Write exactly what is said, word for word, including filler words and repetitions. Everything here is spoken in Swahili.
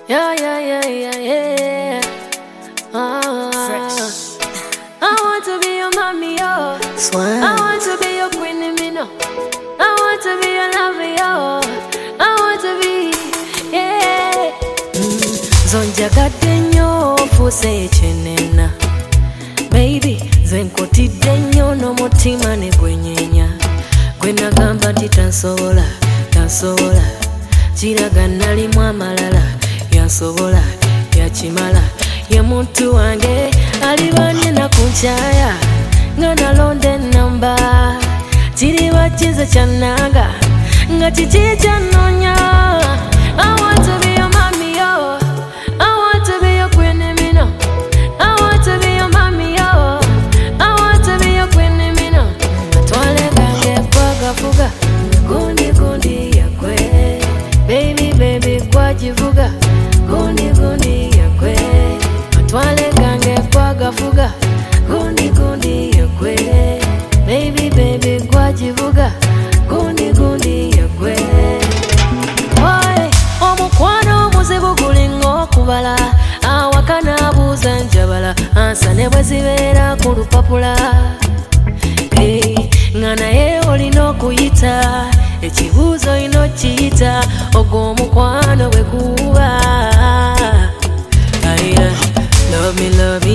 Yeah, yeah, yeah, yeah, yeah. Ah, Fresh. I want to be your mommy, yo. Swag. I want to be your queen, me no. I want to be your lover, yo. I want to be, yeah. Mm. Zonjagadde nnyo ofuuse ekyenena. Baby, zenkotidde nnyo n'omutima ne gwenyeenya. Gwe nagamba nti tansobola, tansobola. Kiraga nalimu amalala, yansobola, yakimala. Ye muntu wange alibanye na kunchaya nga nalonde namba. Kiriba kize kyananga nga kiki kyanonya. I want to be your mommy, yo. I want to be your queen, me no. I want to be your mommy, yo. I want to be your queen, me no. Twale gange kwaga fuga gundi gundi yakwe. Baby baby kwajivuga gundi gundi yakwe. Twale gange kwaga fuga gundi gundi yakwe. Baby baby kwajivuga gundi gundi yakwe. Oy, omukwano muzibu gulingo kubala. Awakana abuuza njabala ansa ne bwe zibeera ku lupapula. Hey, nga naye olina okuyita ekibuuzo ino kiyita ogwo omukwano bwe guba. Love me, love